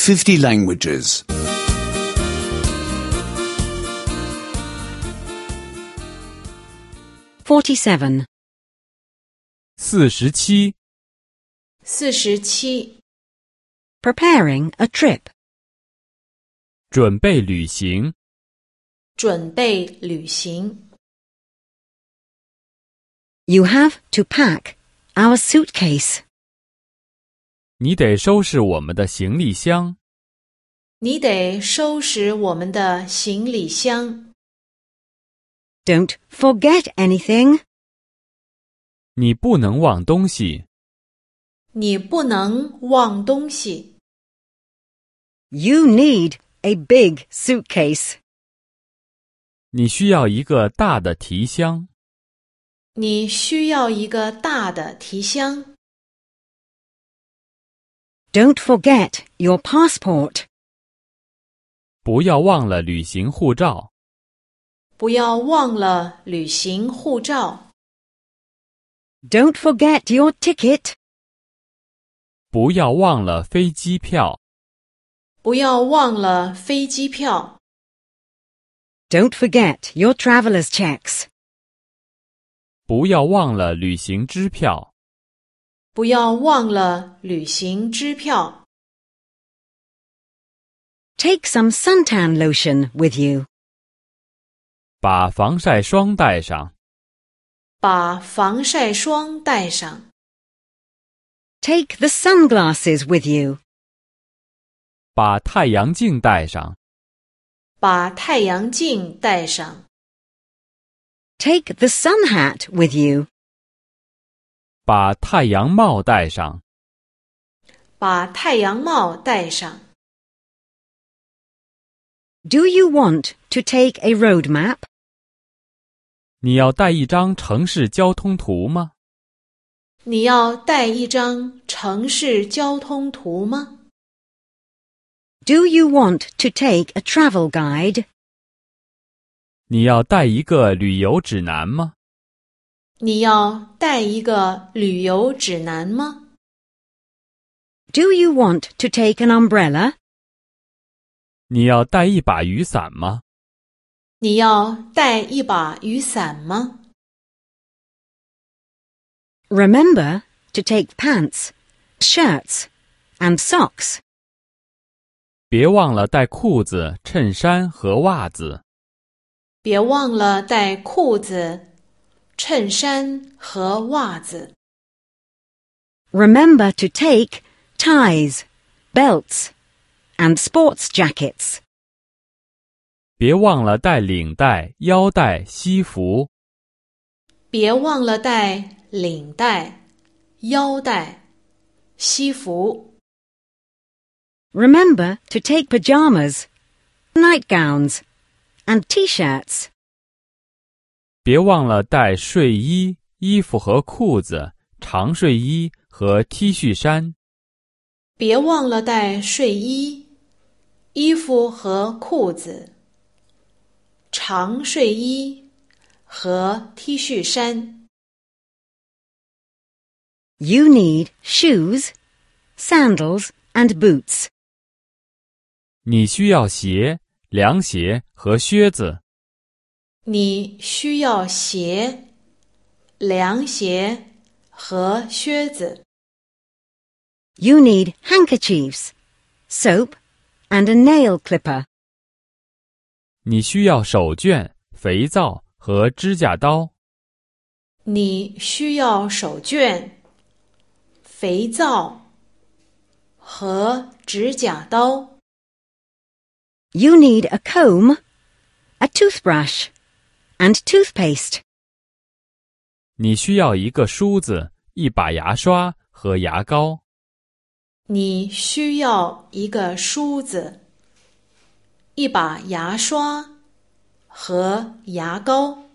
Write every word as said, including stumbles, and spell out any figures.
fifty languages. forty-seven. 四十七， 四十七， Preparing a trip. 准备旅行。 准备旅行。 You have to pack our suitcase. 你得收拾我们的行李箱。 你得收拾我们的行李箱。 Don't forget anything. 你不能忘东西。 你不能忘东西。 You need a big suitcase. 你需要一个大的提箱。 你需要一个大的提箱。 Don't forget your passport. 不要忘了旅行护照。 不要忘了旅行护照。 Don't forget your ticket. 不要忘了飞机票。 不要忘了飞机票。 Don't forget your traveler's checks. 不要忘了旅行支票。 不要忘了旅行支票。 Take some suntan lotion with you. 把防晒霜带上。 把防晒霜带上。 Take the sunglasses with you. 把太阳镜带上。 把太阳镜带上。 Take the sun hat with you. 把太阳帽戴上。 把太阳帽戴上。 Do you want to take a road map? 你要带一张城市交通图吗？ 你要带一张城市交通图吗？ Do you want to take a travel guide? 你要带一个旅游指南吗？ 你要带一个旅游指南吗？ Do you want to take an umbrella? 你要带一把雨伞吗？ 你要带一把雨伞吗？ Remember to take pants, shirts, and socks. 别忘了带裤子、衬衫和袜子。 别忘了带裤子、衬衫和袜子。 Remember to take ties, belts, and sports jackets. 别忘了带领带、腰带、西服。 别忘了带领带、腰带、西服。 Remember to take pajamas, nightgowns, and t-shirts. 别忘了带睡衣、衣服和裤子、长睡衣和 T 恤衫。 别忘了带睡衣、衣服和裤子、长睡衣和 T 恤衫。 You need shoes, sandals, and boots. 你需要鞋、凉鞋和靴子。 你需要鞋、凉鞋和靴子。 You need handkerchiefs, soap, and a nail clipper. 你需要手绢、肥皂和指甲刀。 你需要手绢、肥皂和指甲刀。 You need a comb, a toothbrush, and toothpaste. 你需要一个梳子、一把牙刷和牙膏。 你需要一个梳子、一把牙刷和牙膏。